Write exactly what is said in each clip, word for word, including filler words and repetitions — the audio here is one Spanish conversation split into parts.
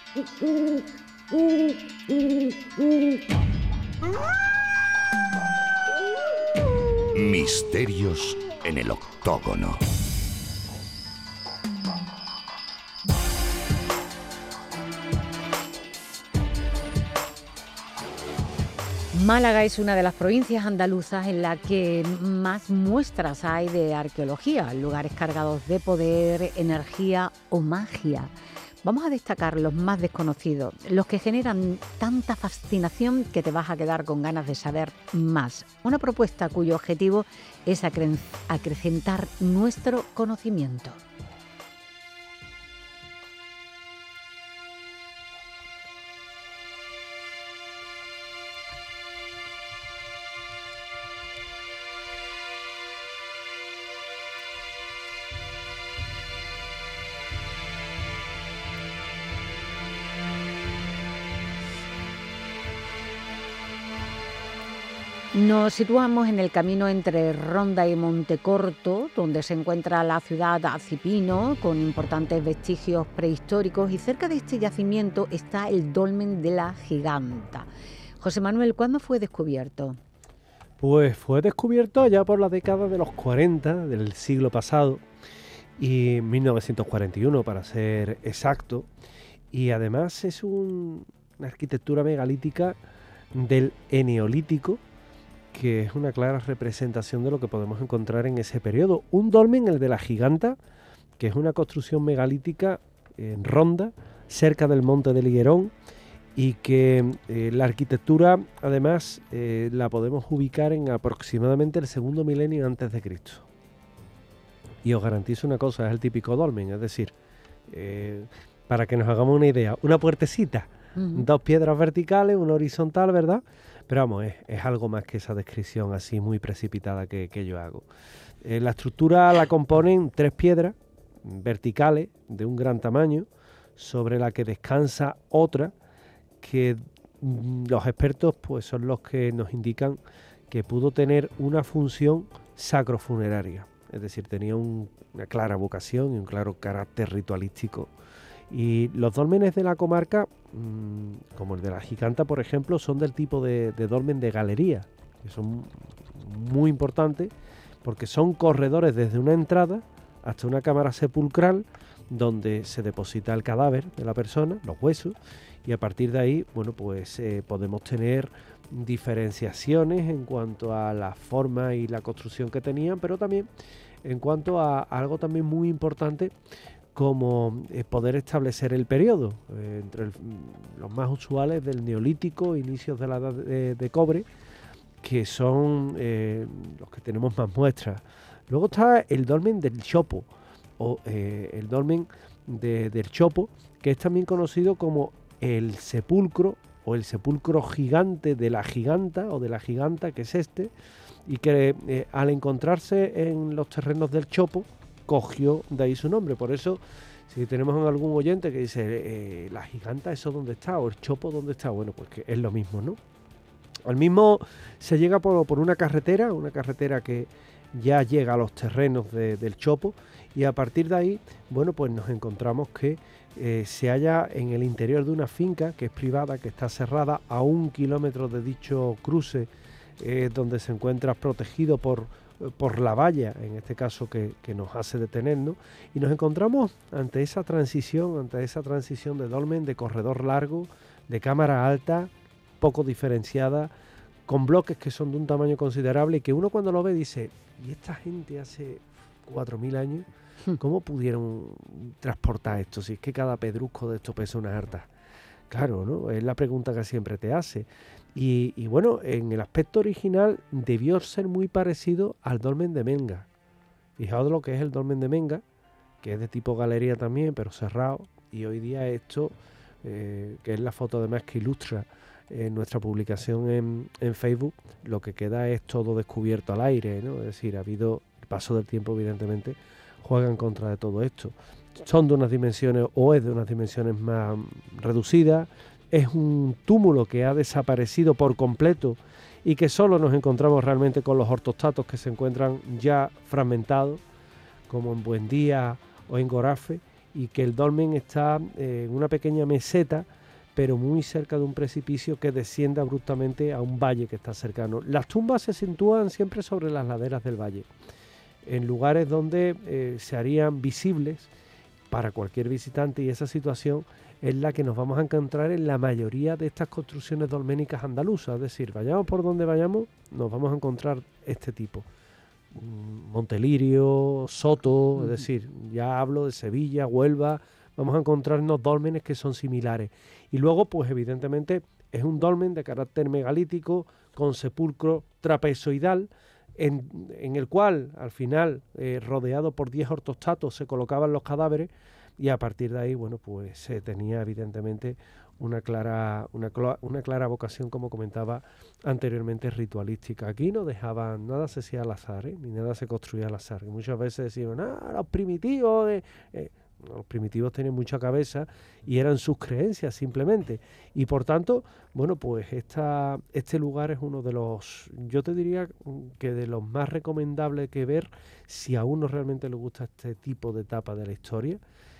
Misterios en el octógono. Málaga es una de las provincias andaluzas en la que más muestras hay de arqueología, lugares cargados de poder, energía o magia. Vamos a destacar los más desconocidos, los que generan tanta fascinación que te vas a quedar con ganas de saber más. Una propuesta cuyo objetivo es acre- acrecentar nuestro conocimiento. Nos situamos en el camino entre Ronda y Montecorto, donde se encuentra la ciudad de Acipino, con importantes vestigios prehistóricos, y cerca de este yacimiento está el Dolmen de la Giganta. José Manuel, ¿cuándo fue descubierto? Pues fue descubierto allá por la década de los cuarenta del siglo pasado, y mil novecientos cuarenta y uno para ser exacto, y además es un, una arquitectura megalítica del Eneolítico, que es una clara representación de lo que podemos encontrar en ese periodo. Un dolmen, el de la Giganta, que es una construcción megalítica en Ronda, cerca del Monte del Higuerón, y que eh, la arquitectura, además, eh, la podemos ubicar en aproximadamente el segundo milenio antes de Cristo. Y os garantizo una cosa, es el típico dolmen, es decir, eh, para que nos hagamos una idea, una puertecita, uh-huh. dos piedras verticales, una horizontal, ¿verdad? Pero vamos, es, es algo más que esa descripción así muy precipitada que, que yo hago. Eh, la estructura la componen tres piedras verticales de un gran tamaño, sobre la que descansa otra, que mm, los expertos pues son los que nos indican que pudo tener una función sacrofuneraria. Es decir, tenía un, una clara vocación y un claro carácter ritualístico. Y los dólmenes de la comarca, mmm, como el de la Giganta, por ejemplo, son del tipo de, de dolmen de galería, que son muy importantes porque son corredores desde una entrada hasta una cámara sepulcral donde se deposita el cadáver de la persona, los huesos, y a partir de ahí, bueno, pues eh, podemos tener diferenciaciones en cuanto a la forma y la construcción que tenían, pero también en cuanto a algo también muy importante, como eh, poder establecer el periodo, eh, entre el, los más usuales del Neolítico, inicios de la edad de, de cobre, que son eh, los que tenemos más muestras. Luego está el dolmen del Chopo, o eh, el dolmen de, del Chopo, que es también conocido como el sepulcro, o el sepulcro gigante de la Giganta, o de la Giganta, que es este, y que eh, al encontrarse en los terrenos del Chopo, cogió de ahí su nombre. Por eso, si tenemos algún oyente que dice eh, la Giganta, ¿eso dónde está? O el Chopo, ¿dónde está? Bueno, pues que es lo mismo, ¿no? Al mismo se llega por, por una carretera, una carretera que ya llega a los terrenos de, del Chopo, y a partir de ahí, bueno, pues nos encontramos que eh, se halla en el interior de una finca que es privada, que está cerrada a un kilómetro de dicho cruce, eh, donde se encuentra protegido por por la valla, en este caso que, que nos hace detenernos, y nos encontramos ante esa transición, ante esa transición de dolmen, de corredor largo, de cámara alta, poco diferenciada, con bloques que son de un tamaño considerable, y que uno cuando lo ve dice, ¿y esta gente hace cuatro mil años cómo pudieron transportar esto? Si es que cada pedrusco de esto pesa unas hartas. Claro, ¿no? Es la pregunta que siempre te hace. Y, y bueno, en el aspecto original debió ser muy parecido al dolmen de Menga. Fijaos lo que es el dolmen de Menga, que es de tipo galería también, pero cerrado. Y hoy día esto, eh, que es la foto además que ilustra en nuestra publicación en, en Facebook, lo que queda es todo descubierto al aire, ¿no? Es decir, ha habido el paso del tiempo, evidentemente, juega en contra de todo esto. Son de unas dimensiones, o es de unas dimensiones más reducidas. Es un túmulo que ha desaparecido por completo y que solo nos encontramos realmente con los ortostatos que se encuentran ya fragmentados, como en Buendía o en Gorafe, y que el dolmen está eh, en una pequeña meseta, pero muy cerca de un precipicio que desciende abruptamente a un valle que está cercano. Las tumbas se sitúan siempre sobre las laderas del valle, en lugares donde eh, se harían visibles para cualquier visitante, y esa situación es la que nos vamos a encontrar en la mayoría de estas construcciones dolménicas andaluzas. Es decir, vayamos por donde vayamos, nos vamos a encontrar este tipo. Montelirio, Soto, uh-huh. Es decir, ya hablo de Sevilla, Huelva, vamos a encontrarnos dólmenes que son similares. Y luego, pues evidentemente, es un dolmen de carácter megalítico, con sepulcro trapezoidal, en, en el cual, al final, eh, rodeado por diez ortostatos, se colocaban los cadáveres, y a partir de ahí, bueno, pues se tenía evidentemente una clara, una, una clara vocación, como comentaba anteriormente, ritualística. Aquí no dejaban, nada se hacía al azar, ¿eh? Ni nada se construía al azar. Y muchas veces decían, ah, los primitivos, eh, eh. los primitivos tenían mucha cabeza y eran sus creencias simplemente. Y por tanto, bueno, pues esta, este lugar es uno de los, yo te diría que de los más recomendables que ver si a uno realmente le gusta este tipo de etapa de la historia.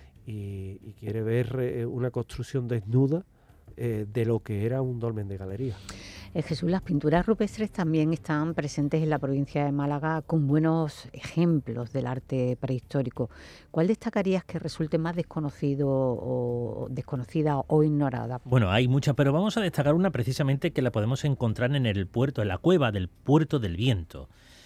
Y, y quiere ver eh, una construcción desnuda eh, de lo que era un dolmen de galería. Eh, Jesús, las pinturas rupestres también están presentes en la provincia de Málaga con buenos ejemplos del arte prehistórico. ¿Cuál destacarías que resulte más desconocido o desconocida o ignorada? Bueno, hay muchas, pero vamos a destacar una precisamente que la podemos encontrar en el puerto, en la cueva del Puerto del Viento.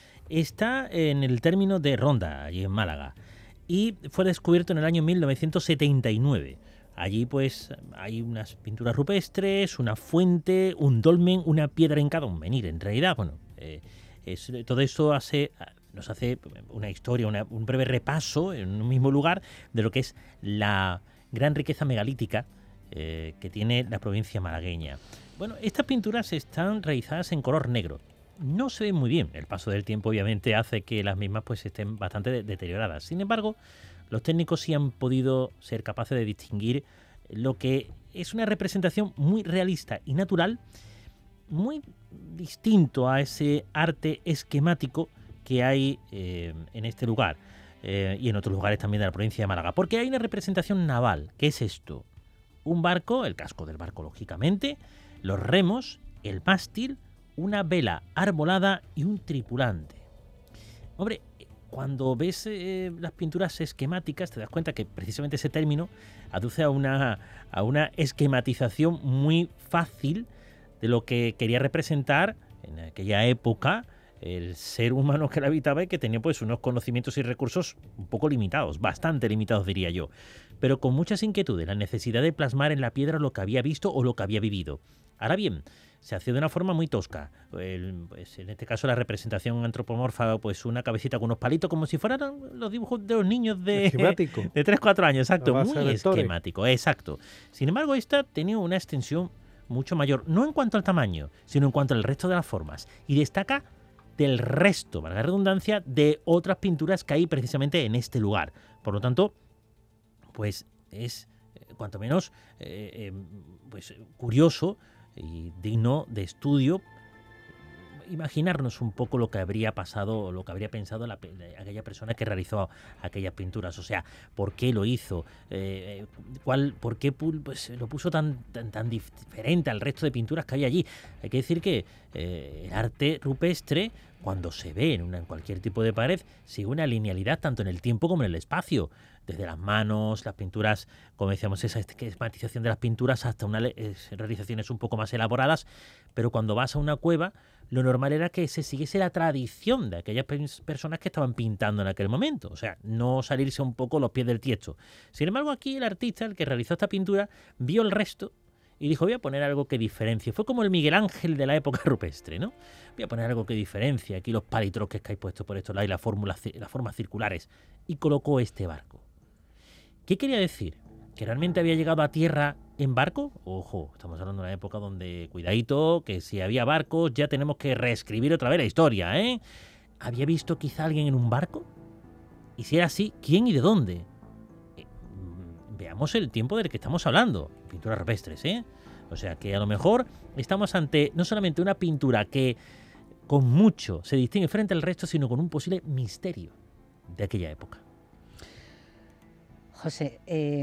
Está en el término de Ronda, allí en Málaga, y fue descubierto en el año mil novecientos setenta y nueve. Allí pues hay unas pinturas rupestres, una fuente, un dolmen, una piedra hincada, un menhir en realidad. Bueno, eh, es, todo esto hace, nos hace una historia, una, un breve repaso en un mismo lugar de lo que es la gran riqueza megalítica eh, que tiene la provincia malagueña. Bueno, estas pinturas están realizadas en color negro. No se ven muy bien. El paso del tiempo obviamente hace que las mismas pues estén bastante de- deterioradas. Sin embargo, los técnicos sí han podido ser capaces de distinguir lo que es una representación muy realista y natural, muy distinto a ese arte esquemático que hay eh, en este lugar eh, y en otros lugares también de la provincia de Málaga. Porque hay una representación naval. ¿Qué es esto? Un barco, el casco del barco lógicamente, los remos, el mástil, una vela arbolada y un tripulante. Hombre, cuando ves eh, las pinturas esquemáticas te das cuenta que precisamente ese término aduce a una, a una esquematización muy fácil de lo que quería representar en aquella época el ser humano que la habitaba y que tenía pues unos conocimientos y recursos un poco limitados, bastante limitados diría yo, pero con muchas inquietudes, la necesidad de plasmar en la piedra lo que había visto o lo que había vivido. Ahora bien, se hacía de una forma muy tosca. El, pues en este caso la representación antropomorfa, pues una cabecita con unos palitos, como si fueran los dibujos de los niños de, de tres cuatro años, exacto, muy esquemático, exacto. Sin embargo, esta tenía una extensión mucho mayor, no en cuanto al tamaño, sino en cuanto al resto de las formas. Y destaca del resto, valga la redundancia, de otras pinturas que hay precisamente en este lugar. Por lo tanto, pues es eh, cuanto menos eh, eh, pues curioso y digno de estudio imaginarnos un poco lo que habría pasado o lo que habría pensado la, aquella persona que realizó aquellas pinturas. O sea, ¿por qué lo hizo? Eh, ¿cuál, ¿Por qué pues, lo puso tan, tan, tan diferente al resto de pinturas que hay allí? Hay que decir que eh, el arte rupestre, cuando se ve en, una, en cualquier tipo de pared, sigue una linealidad tanto en el tiempo como en el espacio. Desde las manos, las pinturas, como decíamos, esa esquematización de las pinturas hasta unas realizaciones un poco más elaboradas, pero cuando vas a una cueva, lo normal era que se siguiese la tradición de aquellas personas que estaban pintando en aquel momento, o sea, no salirse un poco los pies del tiesto. Sin embargo, aquí el artista, el que realizó esta pintura, vio el resto y dijo, voy a poner algo que diferencie. Fue como el Miguel Ángel de la época rupestre, ¿no? Voy a poner algo que diferencie, aquí los palitroques que hay puestos por estos lados y las, fórmulas, las formas circulares, y colocó este barco. ¿Qué quería decir? ¿Que realmente había llegado a tierra en barco? Ojo, estamos hablando de una época donde, cuidadito, que si había barcos ya tenemos que reescribir otra vez la historia, ¿eh? ¿Había visto quizá a alguien en un barco? Y si era así, ¿quién y de dónde? Eh, veamos el tiempo del que estamos hablando. Pinturas rupestres, ¿eh? O sea que a lo mejor estamos ante no solamente una pintura que con mucho se distingue frente al resto, sino con un posible misterio de aquella época. José, eh,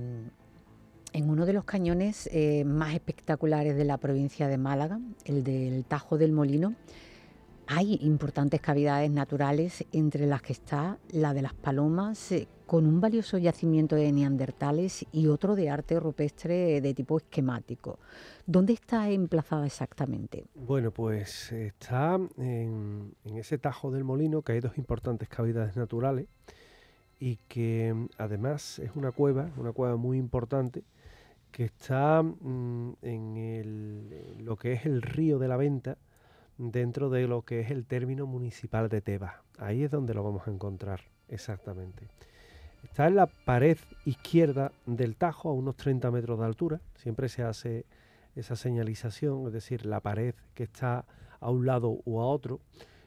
en uno de los cañones eh, más espectaculares de la provincia de Málaga, el del Tajo del Molino, hay importantes cavidades naturales, entre las que está la de las Palomas, eh, con un valioso yacimiento de neandertales y otro de arte rupestre de tipo esquemático. ¿Dónde está emplazada exactamente? Bueno, pues está en, en ese Tajo del Molino, que hay dos importantes cavidades naturales y que además es una cueva, una cueva muy importante, que está mmm, en, el, en lo que es el río de la Venta, dentro de lo que es el término municipal de Tebas. Ahí es donde lo vamos a encontrar exactamente. Está en la pared izquierda del Tajo, a unos treinta metros de altura. Siempre se hace esa señalización, es decir, la pared que está a un lado o a otro.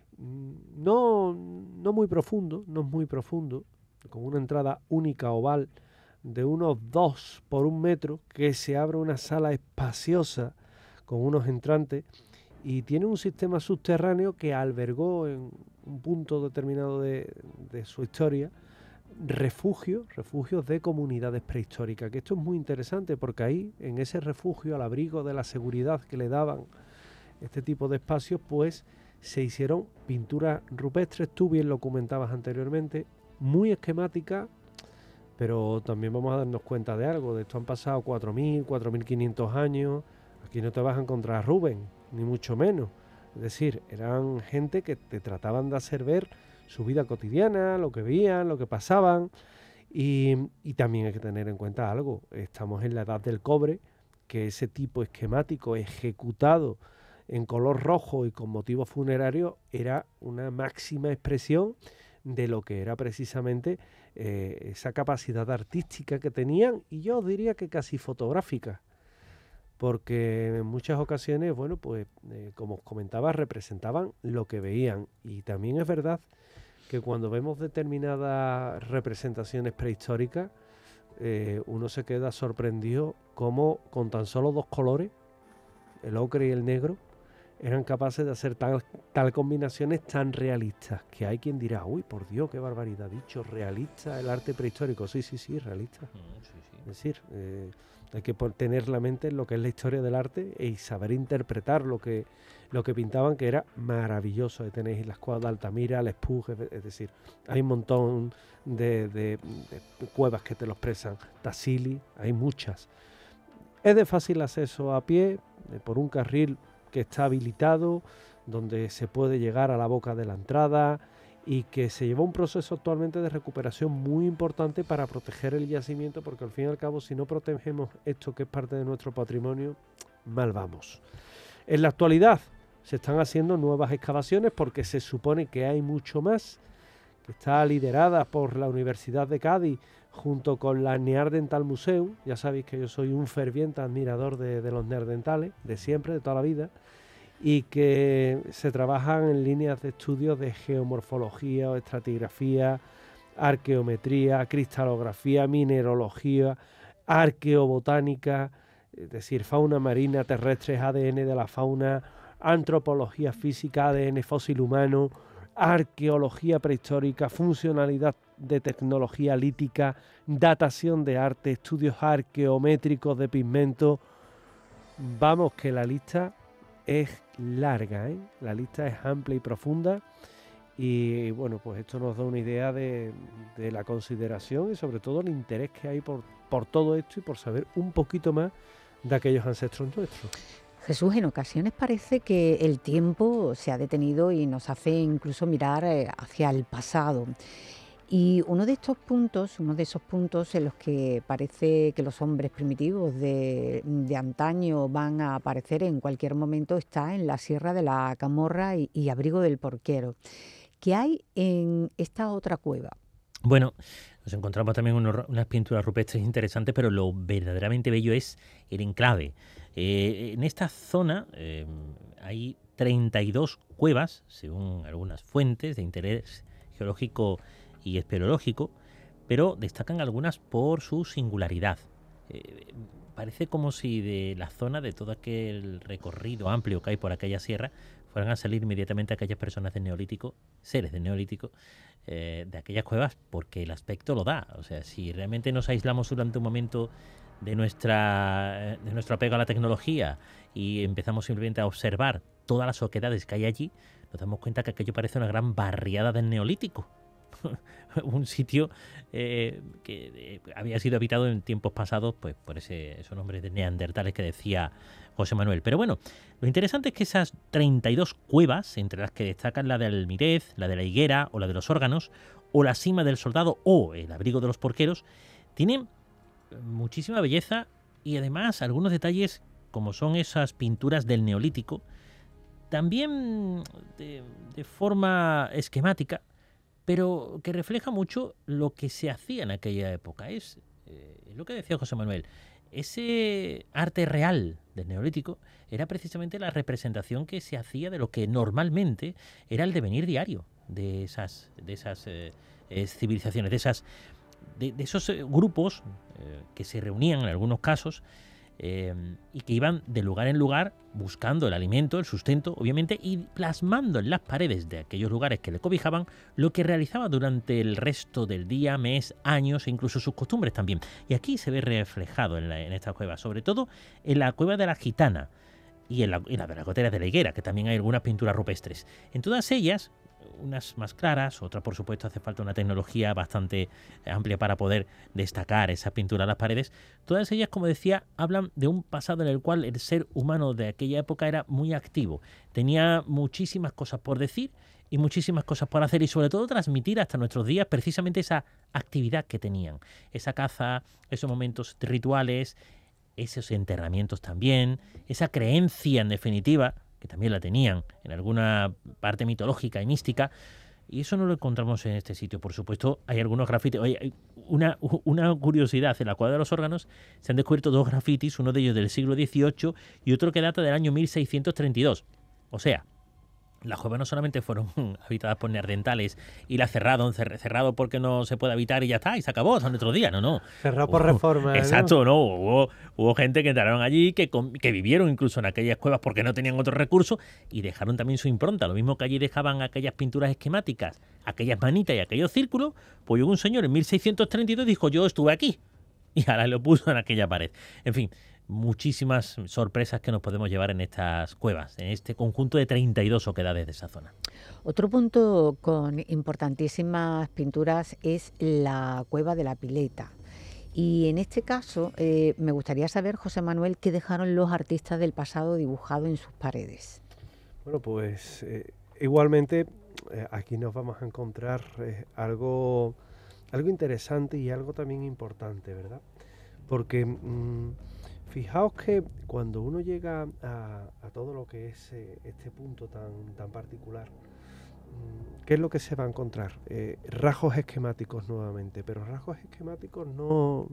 No, no muy profundo, no es muy profundo, con una entrada única oval de unos dos por un metro, que se abre una sala espaciosa con unos entrantes, y tiene un sistema subterráneo que albergó en un punto determinado de, de su historia refugios, refugios de comunidades prehistóricas, que esto es muy interesante porque ahí, en ese refugio, al abrigo de la seguridad que le daban este tipo de espacios, pues se hicieron pinturas rupestres, tú bien lo comentabas anteriormente, muy esquemáticas, pero también vamos a darnos cuenta de algo. De esto han pasado cuatro mil, cuatro mil quinientos años. Aquí no te vas a encontrar a Rubén, ni mucho menos. Es decir, eran gente que te trataban de hacer ver su vida cotidiana, lo que veían, lo que pasaban. Y, y también hay que tener en cuenta algo. Estamos en la edad del cobre, que ese tipo esquemático ejecutado en color rojo y con motivos funerarios era una máxima expresión de lo que era precisamente eh, esa capacidad artística que tenían, y yo diría que casi fotográfica, porque en muchas ocasiones, bueno, pues eh, como os comentaba, representaban lo que veían. Y también es verdad que cuando vemos determinadas representaciones prehistóricas, eh, uno se queda sorprendido cómo con tan solo dos colores, el ocre y el negro, eran capaces de hacer tal, tal combinaciones tan realistas, que hay quien dirá, uy, por Dios, qué barbaridad, dicho, realista el arte prehistórico. Sí, sí, sí, realista. Mm, sí, sí. Es decir, eh, hay que tener la mente en lo que es la historia del arte y saber interpretar lo que, lo que pintaban, que era maravilloso. Ahí tenéis las cuevas de Altamira, el Espuje, es decir, hay un montón de, de, de cuevas que te lo expresan. Tassili, hay muchas. Es de fácil acceso a pie, eh, por un carril que está habilitado, donde se puede llegar a la boca de la entrada, y que se lleva un proceso actualmente de recuperación muy importante para proteger el yacimiento, porque al fin y al cabo, si no protegemos esto que es parte de nuestro patrimonio, mal vamos. En la actualidad se están haciendo nuevas excavaciones porque se supone que hay mucho más, que está liderada por la Universidad de Cádiz junto con la Neanderthal Museum. Ya sabéis que yo soy un ferviente admirador de, de los neandertales, de siempre, de toda la vida, y que se trabajan en líneas de estudios de geomorfología o estratigrafía, arqueometría, cristalografía, mineralogía, arqueobotánica, es decir, fauna marina, terrestres, A D N de la fauna, antropología física, A D N fósil humano, arqueología prehistórica, funcionalidad de tecnología lítica, datación de arte, estudios arqueométricos de pigmentos. Vamos, que la lista es larga, ¿eh? La lista es amplia y profunda, y bueno, pues esto nos da una idea de, de la consideración y sobre todo el interés que hay por, por todo esto y por saber un poquito más de aquellos ancestros nuestros. Jesús, en ocasiones parece que el tiempo se ha detenido y nos hace incluso mirar hacia el pasado. Y uno de estos puntos, uno de esos puntos en los que parece que los hombres primitivos de, de antaño van a aparecer en cualquier momento, está en la Sierra de la Camorra y, y Abrigo del Porquero. ¿Qué hay en esta otra cueva? Bueno, nos encontramos también unos, unas pinturas rupestres interesantes, pero lo verdaderamente bello es el enclave. Eh, en esta zona eh, hay treinta y dos cuevas, según algunas fuentes de interés geológico y espeleológico, pero destacan algunas por su singularidad. Eh, parece como si de la zona, de todo aquel recorrido amplio que hay por aquella sierra, fueran a salir inmediatamente aquellas personas del Neolítico, seres del Neolítico, eh, de aquellas cuevas, porque el aspecto lo da. O sea, si realmente nos aislamos durante un momento de nuestra de nuestro apego a la tecnología y empezamos simplemente a observar todas las oquedades que hay allí, nos damos cuenta que aquello parece una gran barriada del Neolítico. Un sitio eh, que eh, había sido habitado en tiempos pasados pues por ese, esos nombres de neandertales que decía José Manuel. Pero bueno, lo interesante es que esas treinta y dos cuevas, entre las que destacan la del Almirez, la de la Higuera o la de los Órganos, o la Sima del Soldado o el Abrigo de los Porqueros, tienen muchísima belleza y además algunos detalles como son esas pinturas del Neolítico, también de, de forma esquemática, pero que refleja mucho lo que se hacía en aquella época. Es eh, lo que decía José Manuel. Ese arte real del Neolítico era precisamente la representación que se hacía de lo que normalmente era el devenir diario de esas, de esas eh, eh, civilizaciones, de, esas, de, de esos eh, grupos eh, que se reunían en algunos casos Eh, y que iban de lugar en lugar buscando el alimento, el sustento, obviamente, y plasmando en las paredes de aquellos lugares que le cobijaban lo que realizaba durante el resto del día, mes, años e incluso sus costumbres también. Y aquí se ve reflejado en, la, en esta cueva, sobre todo en la cueva de la Gitana y en la, en la de las goteras de la Higuera, que también hay algunas pinturas rupestres. En todas ellas, unas más claras, otras por supuesto hace falta una tecnología bastante amplia para poder destacar esa pintura a las paredes. Todas ellas, como decía, hablan de un pasado en el cual el ser humano de aquella época era muy activo, tenía muchísimas cosas por decir y muchísimas cosas por hacer y sobre todo transmitir hasta nuestros días precisamente esa actividad que tenían, esa caza, esos momentos rituales, esos enterramientos también, esa creencia en definitiva, que también la tenían en alguna parte mitológica y mística, y eso no lo encontramos en este sitio. Por supuesto, hay algunos grafitis. Oye, hay una, una curiosidad, en la cueva de los Órganos se han descubierto dos grafitis, uno de ellos del siglo dieciocho y otro que data del año mil seiscientos treinta y dos. O sea, las cuevas no solamente fueron habitadas por neandertales y las cerraron, cerrado porque no se puede habitar y ya está, y se acabó, son otros días, no, no. Cerrado por Hubo- reforma. Exacto, no, hubo, hubo gente que entraron allí, que, com- que vivieron incluso en aquellas cuevas porque no tenían otros recursos y dejaron también su impronta, lo mismo que allí dejaban aquellas pinturas esquemáticas, aquellas manitas y aquellos círculos, pues hubo un señor en mil seiscientos treinta y dos dijo, yo estuve aquí, y ahora lo puso en aquella pared. En fin, muchísimas sorpresas que nos podemos llevar en estas cuevas, en este conjunto de treinta y dos oquedades de esa zona. Otro punto con importantísimas pinturas es la cueva de la Pileta. Y en este caso eh, me gustaría saber, José Manuel, qué dejaron los artistas del pasado dibujado en sus paredes. Bueno, pues eh, igualmente eh, aquí nos vamos a encontrar eh, algo, algo interesante y algo también importante, ¿verdad? Porque mm, fijaos que cuando uno llega a, a todo lo que es eh, este punto tan, tan particular, mm, ¿qué es lo que se va a encontrar? Eh, rasgos esquemáticos nuevamente, pero rasgos esquemáticos no,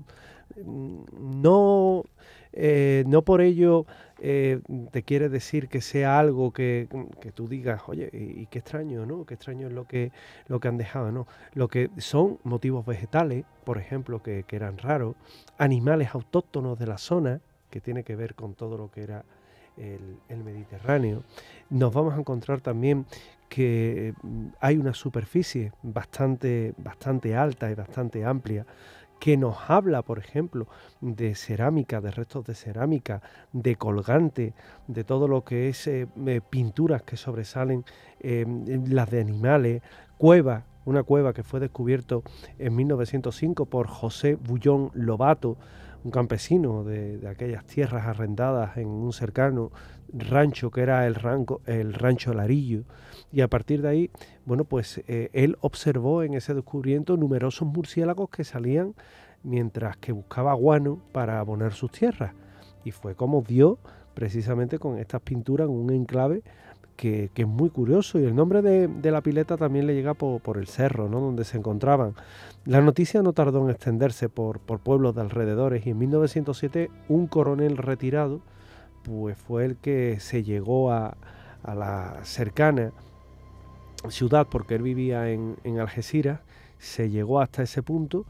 mm, no, eh, no por ello eh, te quiere decir que sea algo que, que tú digas, oye, y, y qué extraño, ¿no? Qué extraño es lo que, lo que han dejado, ¿no? Lo que son motivos vegetales, por ejemplo, que, que eran raros, animales autóctonos de la zona, que tiene que ver con todo lo que era el, el Mediterráneo. Nos vamos a encontrar también que mm, hay una superficie bastante, bastante alta y bastante amplia que nos habla, por ejemplo, de cerámica, de restos de cerámica, de colgante, de todo lo que es eh, eh, pinturas que sobresalen, eh, las de animales, cuevas, una cueva que fue descubierto en mil novecientos cinco por José Bullón Lobato, un campesino de, de aquellas tierras arrendadas en un cercano rancho que era el, rango, el rancho Larillo, y a partir de ahí, bueno, pues eh, él observó en ese descubrimiento numerosos murciélagos que salían mientras que buscaba guano para abonar sus tierras, y fue como dio precisamente con estas pinturas un enclave que, que es muy curioso, y el nombre de, de la pileta también le llega por, por el cerro, ¿no?, donde se encontraban. La noticia no tardó en extenderse por, por pueblos de alrededores, y en mil novecientos siete un coronel retirado pues fue el que se llegó a, a la cercana ciudad, porque él vivía en, en Algeciras, se llegó hasta ese punto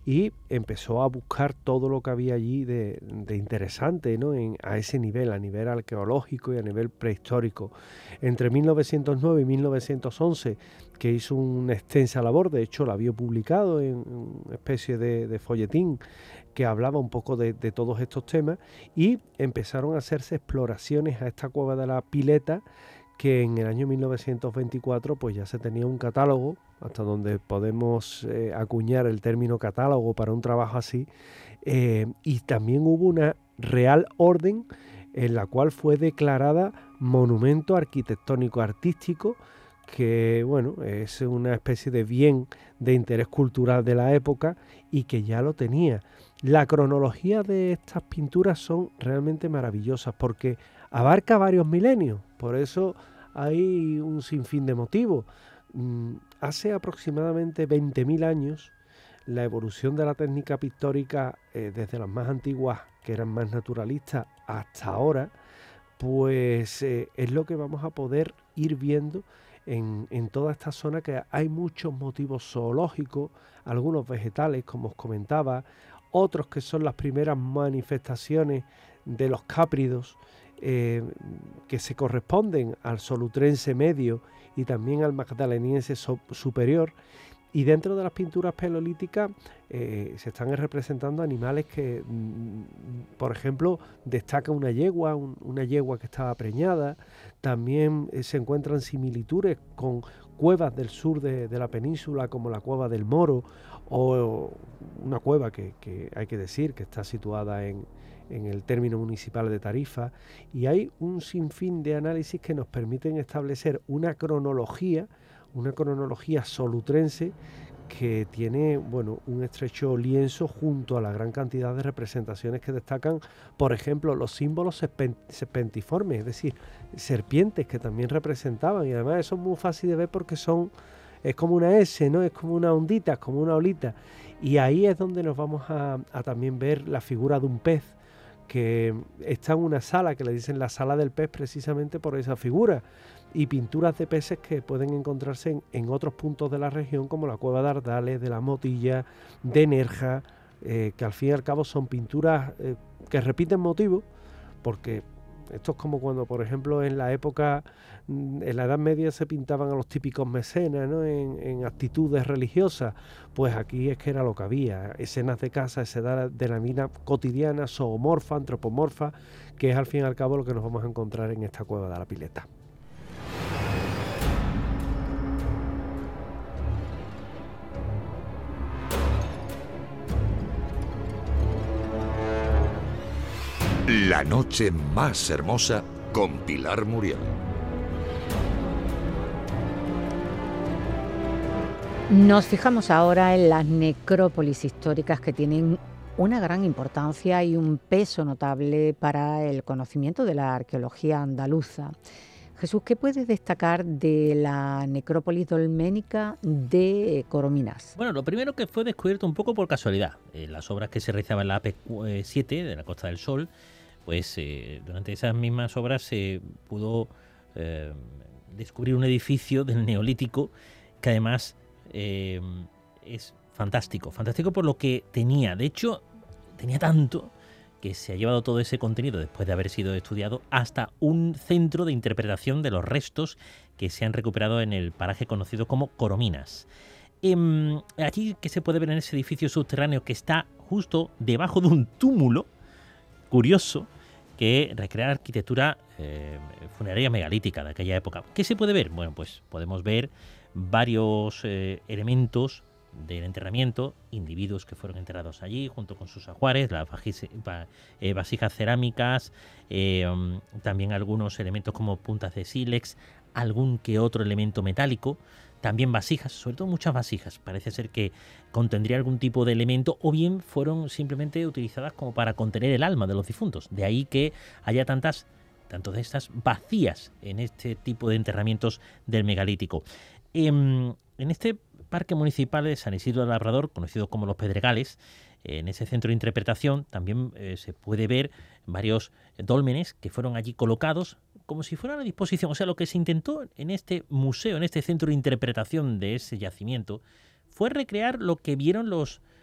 y empezó a buscar todo lo que había allí de, de interesante, ¿no? En, a ese nivel, a nivel arqueológico y a nivel prehistórico. Entre mil novecientos nueve y mil novecientos once, que hizo una extensa labor, de hecho la había publicado en una especie de, de folletín que hablaba un poco de, de todos estos temas, y empezaron a hacerse exploraciones a esta cueva de la Pileta, que en el año mil novecientos veinticuatro pues ya se tenía un catálogo, hasta donde podemos eh, acuñar el término catálogo para un trabajo así, eh, y también hubo una real orden en la cual fue declarada monumento arquitectónico artístico, que bueno, es una especie de bien de interés cultural de la época y que ya lo tenía. La cronología de estas pinturas son realmente maravillosas porque abarca varios milenios, por eso hay un sinfín de motivos. Mm, hace aproximadamente veinte mil años, la evolución de la técnica pictórica, eh, desde las más antiguas, que eran más naturalistas, hasta ahora, pues eh, es lo que vamos a poder ir viendo en, en toda esta zona, que hay muchos motivos zoológicos, algunos vegetales, como os comentaba, otros que son las primeras manifestaciones de los cápridos, eh, que se corresponden al solutrense medio y también al magdaleniense so, superior. Y dentro de las pinturas paleolíticas eh, se están representando animales que, mm, por ejemplo, destaca una yegua, un, una yegua que estaba preñada. También eh, se encuentran similitudes con cuevas del sur de, de la península, como la cueva del Moro, o una cueva que, que hay que decir que está situada en, en el término municipal de Tarifa. Y hay un sinfín de análisis que nos permiten establecer una cronología, una cronología solutrense que tiene, bueno, un estrecho lienzo junto a la gran cantidad de representaciones que destacan, por ejemplo, los símbolos serpentiformes, es decir, serpientes que también representaban, y además eso es muy fácil de ver porque son, es como una S, ¿no? Es como una ondita, es como una olita, y ahí es donde nos vamos a, a también ver la figura de un pez que está en una sala que le dicen la sala del pez precisamente por esa figura, y pinturas de peces que pueden encontrarse en, en otros puntos de la región, como la cueva de Ardales, de la Motilla, de Nerja, eh, que al fin y al cabo son pinturas eh, que repiten motivos, porque esto es como cuando, por ejemplo, en la época, en la Edad Media se pintaban a los típicos mecenas, ¿no? en, en actitudes religiosas, pues aquí es que era lo que había, escenas de caza, escenas de la mina cotidiana, zoomorfa, antropomorfa, que es al fin y al cabo lo que nos vamos a encontrar en esta cueva de la Pileta. La noche más hermosa con Pilar Muriel. Nos fijamos ahora en las necrópolis históricas que tienen una gran importancia y un peso notable para el conocimiento de la arqueología andaluza. Jesús, ¿qué puedes destacar de la necrópolis dolménica de Corominas? Bueno, lo primero que fue descubierto un poco por casualidad. Eh, las obras que se realizaban en la A P siete de la Costa del Sol, pues eh, durante esas mismas obras se pudo eh, descubrir un edificio del Neolítico que además eh, es fantástico, fantástico por lo que tenía. De hecho, tenía tanto que se ha llevado todo ese contenido, después de haber sido estudiado, hasta un centro de interpretación de los restos que se han recuperado en el paraje conocido como Corominas. Eh, aquí que se puede ver en ese edificio subterráneo que está justo debajo de un túmulo curioso que recrea la arquitectura eh, funeraria megalítica de aquella época. ¿Qué se puede ver? Bueno, pues podemos ver varios eh, elementos del enterramiento, individuos que fueron enterrados allí junto con sus ajuares, las eh, vasijas cerámicas, eh, um, también algunos elementos como puntas de sílex, algún que otro elemento metálico, también vasijas, sobre todo muchas vasijas. Parece ser que contendría algún tipo de elemento o bien fueron simplemente utilizadas como para contener el alma de los difuntos. De ahí que haya tantas, tanto de estas vacías en este tipo de enterramientos del megalítico. Eh, en este Parque Municipal de San Isidro del Labrador, conocido como Los Pedregales, en ese centro de interpretación también eh, se puede ver varios dólmenes que fueron allí colocados como si fueran a disposición. O sea, lo que se intentó en este museo, en este centro de interpretación de ese yacimiento, fue recrear lo que vieron los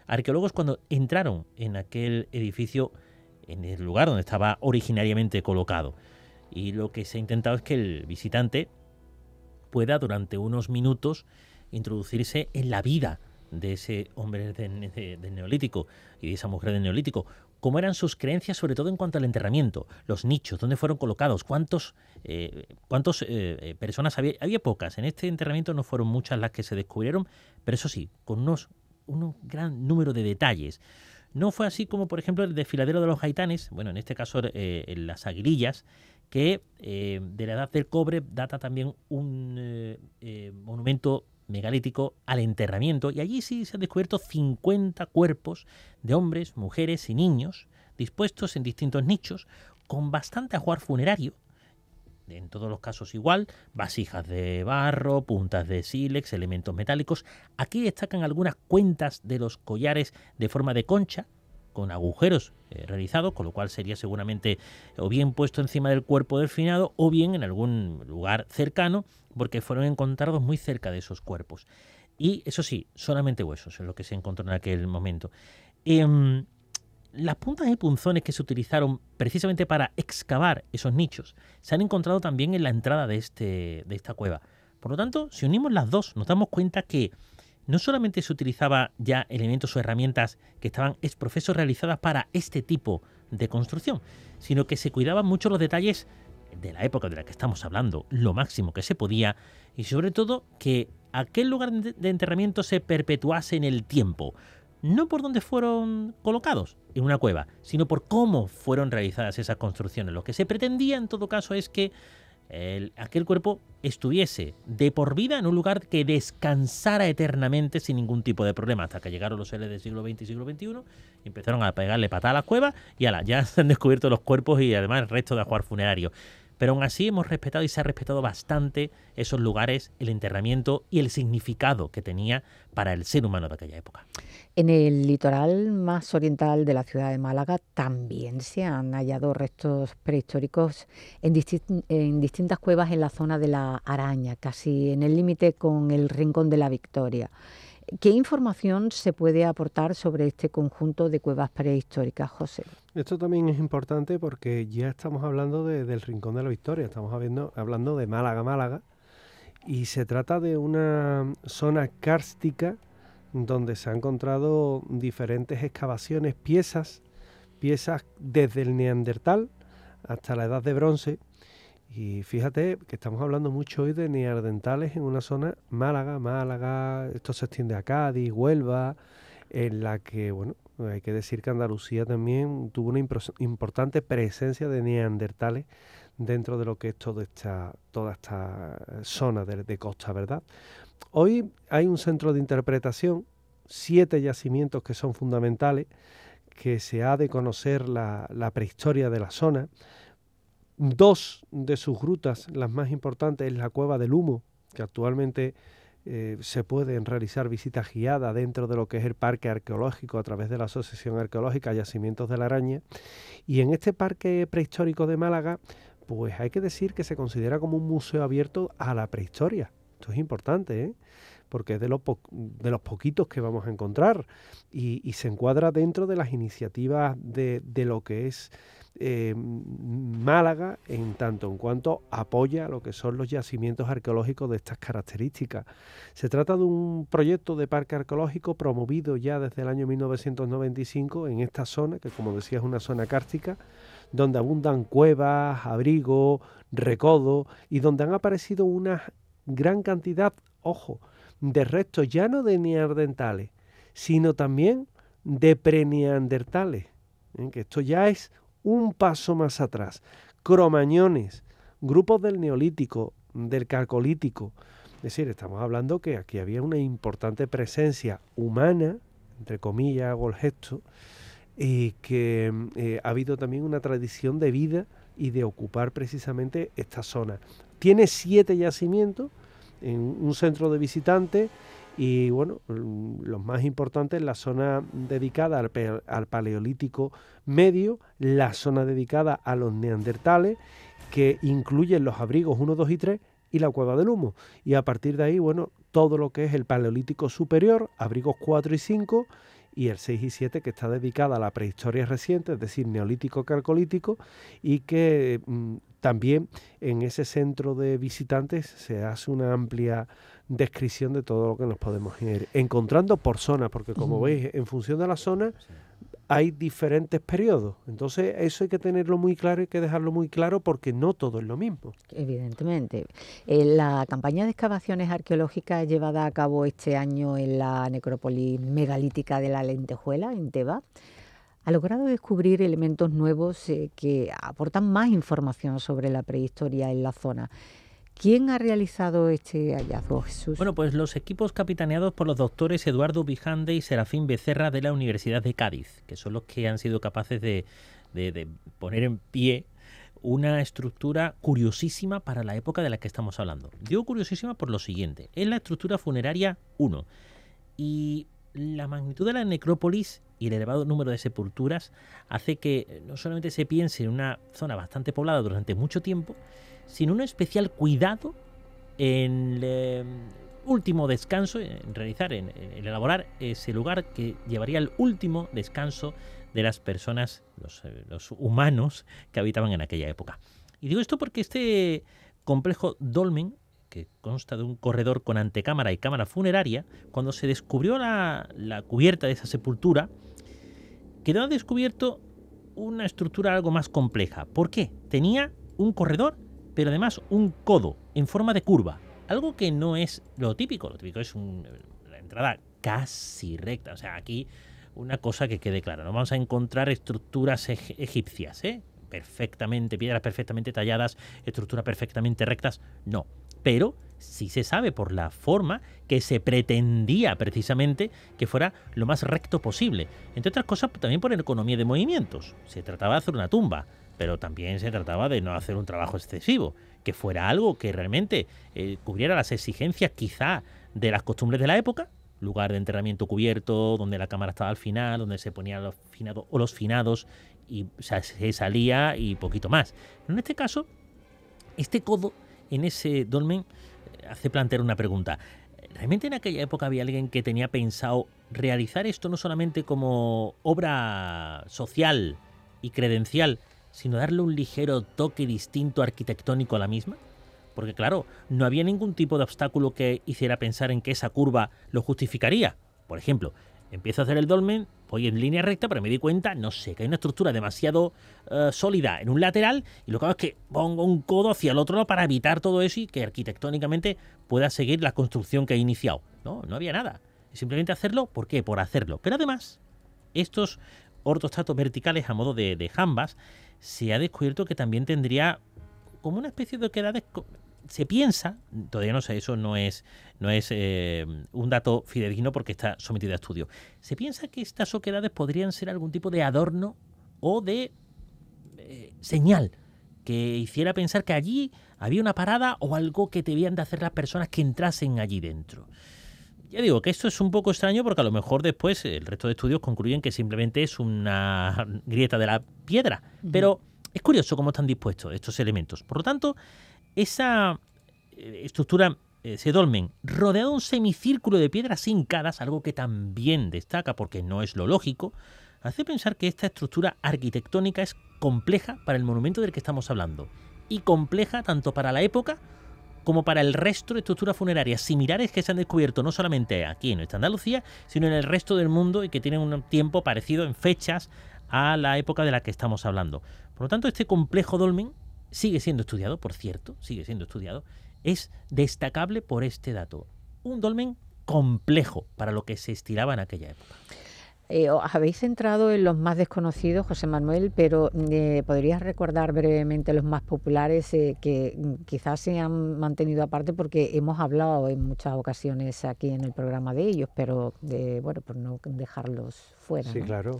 arqueólogos cuando entraron en aquel edificio, en el lugar donde estaba originariamente colocado. Y lo que se ha intentado es que el visitante pueda durante unos minutos introducirse en la vida de ese hombre del de, de Neolítico y de esa mujer del Neolítico, cómo eran sus creencias, sobre todo en cuanto al enterramiento, los nichos, dónde fueron colocados, cuántos, eh, cuántos eh, personas había. Había pocas, en este enterramiento no fueron muchas las que se descubrieron, pero eso sí, con unos, un gran número de detalles. No fue así como, por ejemplo, el desfiladero de los Gaitanes, bueno, en este caso eh, en las Aguilillas, que eh, de la edad del cobre data también un eh, eh, monumento megalítico al enterramiento, y allí sí se han descubierto cincuenta cuerpos de hombres, mujeres y niños dispuestos en distintos nichos con bastante ajuar funerario, en todos los casos igual, vasijas de barro, puntas de sílex, elementos metálicos. Aquí destacan algunas cuentas de los collares de forma de concha, con agujeros eh, realizados, con lo cual sería seguramente o bien puesto encima del cuerpo del finado o bien en algún lugar cercano, porque fueron encontrados muy cerca de esos cuerpos. Y eso sí, solamente huesos es lo que se encontró en aquel momento. Eh, las puntas y punzones que se utilizaron precisamente para excavar esos nichos se han encontrado también en la entrada de, este, de esta cueva. Por lo tanto, si unimos las dos, nos damos cuenta que no solamente se utilizaba ya elementos o herramientas que estaban ex profeso realizadas para este tipo de construcción, sino que se cuidaban mucho los detalles de la época de la que estamos hablando, lo máximo que se podía, y sobre todo que aquel lugar de enterramiento se perpetuase en el tiempo, no por donde fueron colocados, en una cueva, sino por cómo fueron realizadas esas construcciones. Lo que se pretendía en todo caso es que El, aquel cuerpo estuviese de por vida en un lugar que descansara eternamente sin ningún tipo de problema, hasta que llegaron los seres del siglo veinte y siglo veintiuno y empezaron a pegarle patada a las cuevas y ala, ya se han descubierto los cuerpos y además el resto de ajuar funerario. Pero aún así hemos respetado y se ha respetado bastante esos lugares, el enterramiento y el significado que tenía para el ser humano de aquella época. En el litoral más oriental de la ciudad de Málaga también se han hallado restos prehistóricos en, disti- en distintas cuevas en la zona de la Araña, casi en el límite con el Rincón de la Victoria. ¿Qué información se puede aportar sobre este conjunto de cuevas prehistóricas, José? Esto también es importante porque ya estamos hablando de, del Rincón de la Victoria, estamos hablando, hablando de Málaga, Málaga, y se trata de una zona kárstica donde se han encontrado diferentes excavaciones, piezas, piezas desde el Neandertal hasta la Edad de Bronce. Y fíjate que estamos hablando mucho hoy de neandertales en una zona, Málaga, Málaga, esto se extiende a Cádiz, Huelva, en la que, bueno, hay que decir que Andalucía también tuvo una impro- importante presencia de neandertales dentro de lo que es toda esta, toda esta zona de, de costa, ¿verdad? Hoy hay un centro de interpretación, siete yacimientos que son fundamentales, que se ha de conocer la, la prehistoria de la zona. Dos de sus grutas, las más importantes, es la Cueva del Humo, que actualmente eh, se pueden realizar visitas guiadas dentro de lo que es el parque arqueológico a través de la Asociación Arqueológica Yacimientos de la Araña. Y en este parque prehistórico de Málaga, pues hay que decir que se considera como un museo abierto a la prehistoria. Esto es importante, ¿eh? Porque es de los, po- de los poquitos que vamos a encontrar y, y se encuadra dentro de las iniciativas de, de lo que es eh, Málaga, en tanto en cuanto apoya lo que son los yacimientos arqueológicos de estas características. Se trata de un proyecto de parque arqueológico promovido ya desde el año mil novecientos noventa y cinco en esta zona, que como decía es una zona kárstica, donde abundan cuevas, abrigos, recodos y donde han aparecido una gran cantidad, ojo, de restos ya no de neandertales, sino también de preneandertales, ¿eh? Que esto ya es un paso más atrás. Cromañones, grupos del Neolítico, del Calcolítico. Es decir, estamos hablando que aquí había una importante presencia humana, entre comillas hago el gesto, y que eh, ha habido también una tradición de vida y de ocupar precisamente esta zona. Tiene siete yacimientos en un centro de visitantes y bueno, los más importantes, la zona dedicada al, pe- al paleolítico medio, la zona dedicada a los neandertales, que incluyen los abrigos uno, dos y tres y la Cueva del Humo. Y a partir de ahí, bueno, todo lo que es el paleolítico superior, abrigos cuatro y cinco, y el seis y siete, que está dedicada a la prehistoria reciente, es decir, neolítico calcolítico, y que mm, también en ese centro de visitantes se hace una amplia descripción de todo lo que nos podemos ir encontrando por zona, porque como uh-huh. veis, en función de la zona sí. hay diferentes periodos. Entonces eso hay que tenerlo muy claro, hay que dejarlo muy claro, porque no todo es lo mismo. Evidentemente. Eh, la campaña de excavaciones arqueológicas llevada a cabo este año en la necrópolis megalítica de la Lentejuela, en Teba, ha logrado descubrir elementos nuevos eh, que aportan más información sobre la prehistoria en la zona. ¿Quién ha realizado este hallazgo, Jesús? Bueno, pues los equipos capitaneados por los doctores Eduardo Vijande y Serafín Becerra de la Universidad de Cádiz, que son los que han sido capaces de, de, de poner en pie una estructura curiosísima para la época de la que estamos hablando. Digo curiosísima por lo siguiente: es la estructura funeraria uno, y la magnitud de la necrópolis y el elevado número de sepulturas hace que no solamente se piense en una zona bastante poblada durante mucho tiempo, sino un especial cuidado en el eh, último descanso, en realizar, en, en elaborar ese lugar que llevaría al último descanso de las personas, los, los humanos que habitaban en aquella época. Y digo esto porque este complejo dolmen, que consta de un corredor con antecámara y cámara funeraria, cuando se descubrió la, la cubierta de esa sepultura, quedó descubierto una estructura algo más compleja. ¿Por qué? Tenía un corredor, pero además un codo en forma de curva, algo que no es lo típico. Lo típico es un, la entrada casi recta. O sea, aquí una cosa que quede clara: no vamos a encontrar estructuras eg- egipcias, ¿eh? perfectamente, piedras perfectamente talladas, estructuras perfectamente rectas, no. Pero sí se sabe por la forma que se pretendía precisamente que fuera lo más recto posible. Entre otras cosas, también por economía de movimientos. Se trataba de hacer una tumba, pero también se trataba de no hacer un trabajo excesivo, que fuera algo que realmente eh, cubriera las exigencias quizá de las costumbres de la época, lugar de enterramiento cubierto, donde la cámara estaba al final, donde se ponían los finados o los finados y o sea, se salía y poquito más. Pero en este caso, este codo en ese dolmen hace plantear una pregunta. ¿Realmente en aquella época había alguien que tenía pensado realizar esto no solamente como obra social y credencial, sino darle un ligero toque distinto arquitectónico a la misma? Porque claro, no había ningún tipo de obstáculo que hiciera pensar en que esa curva lo justificaría. Por ejemplo, empiezo a hacer el dolmen, voy en línea recta, pero me di cuenta, no sé, que hay una estructura demasiado uh, sólida en un lateral, y lo que hago es que pongo un codo hacia el otro lado para evitar todo eso y que arquitectónicamente pueda seguir la construcción que he iniciado. No, no había nada. Simplemente hacerlo, ¿por qué? Por hacerlo. Pero además, estos ortostratos verticales a modo de, de jambas, se ha descubierto que también tendría como una especie de oquedades. Se piensa, todavía no sé, eso no es, no es eh, un dato fidedigno porque está sometido a estudio. Se piensa que estas oquedades podrían ser algún tipo de adorno o de eh, señal que hiciera pensar que allí había una parada o algo que debían de hacer las personas que entrasen allí dentro. Ya digo que esto es un poco extraño porque a lo mejor después el resto de estudios concluyen que simplemente es una grieta de la piedra. Uh-huh. Pero es curioso cómo están dispuestos estos elementos. Por lo tanto, esa estructura, ese dolmen, rodeado de un semicírculo de piedras hincadas, algo que también destaca porque no es lo lógico, hace pensar que esta estructura arquitectónica es compleja para el monumento del que estamos hablando. Y compleja tanto para la época como para el resto de estructuras funerarias similares que se han descubierto no solamente aquí en nuestra Andalucía, sino en el resto del mundo y que tienen un tiempo parecido en fechas a la época de la que estamos hablando. Por lo tanto, este complejo dolmen sigue siendo estudiado, por cierto, sigue siendo estudiado, es destacable por este dato. Un dolmen complejo para lo que se estilaba en aquella época. Eh, habéis entrado en los más desconocidos, José Manuel, pero eh, ¿podrías recordar brevemente los más populares eh, que quizás se han mantenido aparte porque hemos hablado en muchas ocasiones aquí en el programa de ellos, pero de, bueno, por no dejarlos fuera? Sí, ¿no? claro,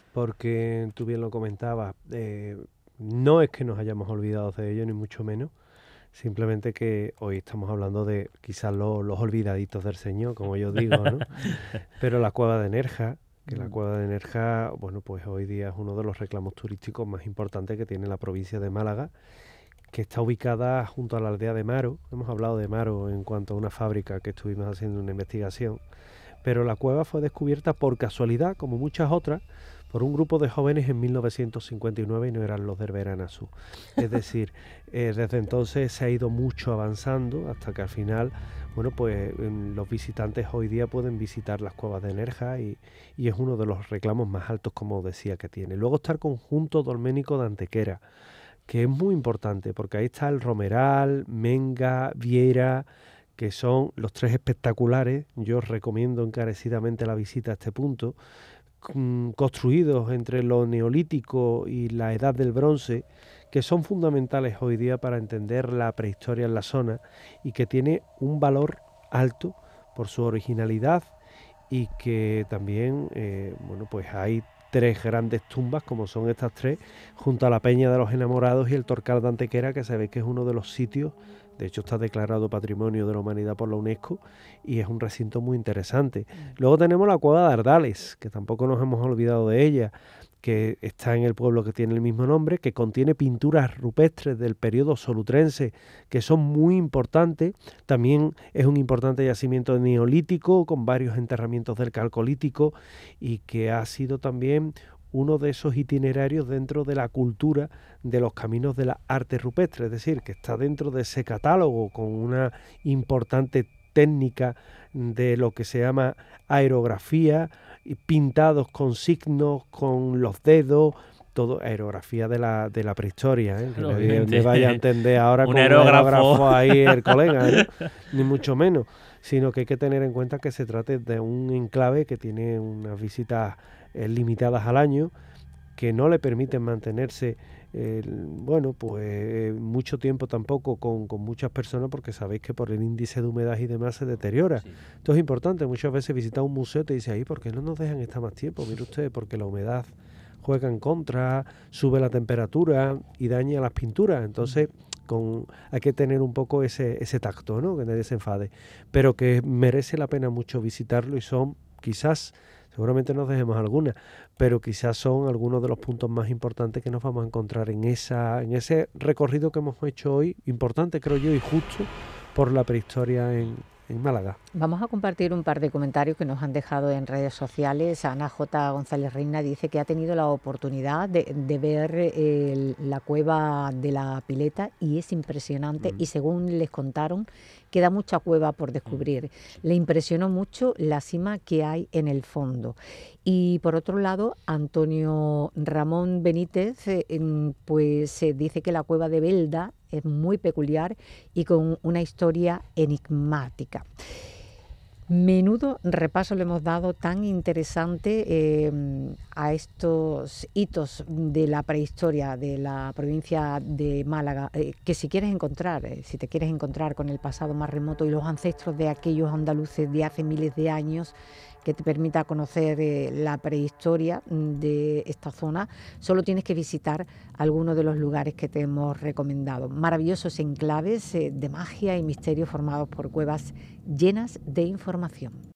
porque tú bien lo comentabas, eh, no es que nos hayamos olvidado de ellos, ni mucho menos, simplemente que hoy estamos hablando de quizás los, los olvidaditos del Señor, como yo digo, ¿no? Pero la cueva de Nerja, que la cueva de Nerja, bueno, pues hoy día es uno de los reclamos turísticos más importantes que tiene la provincia de Málaga, que está ubicada junto a la aldea de Maro. Hemos hablado de Maro en cuanto a una fábrica que estuvimos haciendo una investigación, pero la cueva fue descubierta por casualidad, como muchas otras, por un grupo de jóvenes en mil novecientos cincuenta y nueve y no eran los del Veranazú. Es decir, eh, desde entonces se ha ido mucho avanzando hasta que al final, bueno, pues los visitantes hoy día pueden visitar las cuevas de Nerja y, y es uno de los reclamos más altos, como decía, que tiene. Luego está el conjunto dolménico de Antequera, que es muy importante porque ahí está el Romeral, Menga, Viera, que son los tres espectaculares. Yo os recomiendo encarecidamente la visita a este punto, construidos entre lo neolítico y la edad del bronce, que son fundamentales hoy día para entender la prehistoria en la zona y que tiene un valor alto por su originalidad y que también, eh, bueno, pues hay tres grandes tumbas, como son estas tres, junto a la Peña de los Enamorados y el Torcal de Antequera, que se ve que es uno de los sitios, de hecho está declarado Patrimonio de la Humanidad por la UNESCO y es un recinto muy interesante. Luego tenemos la Cueva de Ardales, que tampoco nos hemos olvidado de ella, que está en el pueblo que tiene el mismo nombre, que contiene pinturas rupestres del periodo solutrense que son muy importantes. También es un importante yacimiento neolítico con varios enterramientos del Calcolítico y que ha sido también uno de esos itinerarios dentro de la cultura de los caminos de la arte rupestre, es decir, que está dentro de ese catálogo con una importante técnica de lo que se llama aerografía, pintados con signos, con los dedos, todo aerografía de la de la prehistoria, ¿eh? Que nadie me vaya a entender ahora un con aerógrafo. un aerógrafo ahí el colega, ¿eh? Ni mucho menos, sino que hay que tener en cuenta que se trata de un enclave que tiene unas visitas eh, limitadas al año, que no le permiten mantenerse eh, bueno, pues eh, mucho tiempo tampoco con, con muchas personas, porque sabéis que por el índice de humedad y demás se deteriora. Sí. Esto es importante. Muchas veces visitar un museo y te dice, ahí, ¿por qué no nos dejan estar más tiempo? Mire usted, porque la humedad juega en contra, sube la temperatura y daña las pinturas. Entonces, con, hay que tener un poco ese, ese tacto, ¿no? Que nadie se enfade. Pero que merece la pena mucho visitarlo y son quizás... Seguramente nos dejemos algunas, pero quizás son algunos de los puntos más importantes que nos vamos a encontrar en esa, en ese recorrido que hemos hecho hoy, importante creo yo y justo por la prehistoria en, en Málaga. Vamos a compartir un par de comentarios que nos han dejado en redes sociales. Ana J. González Reina dice que ha tenido la oportunidad de, de ver eh, la cueva de la Pileta y es impresionante mm. y según les contaron queda mucha cueva por descubrir. Le impresionó mucho la cima que hay en el fondo. Y por otro lado, Antonio Ramón Benítez eh, pues eh, dice que la cueva de Belda es muy peculiar y con una historia enigmática. Menudo repaso le hemos dado tan interesante eh, a estos hitos de la prehistoria de la provincia de Málaga, eh, que si quieres encontrar, eh, si te quieres encontrar con el pasado más remoto y los ancestros de aquellos andaluces de hace miles de años, que te permita conocer eh, la prehistoria de esta zona, solo tienes que visitar algunos de los lugares que te hemos recomendado. Maravillosos enclaves eh, de magia y misterio formados por cuevas llenas de información.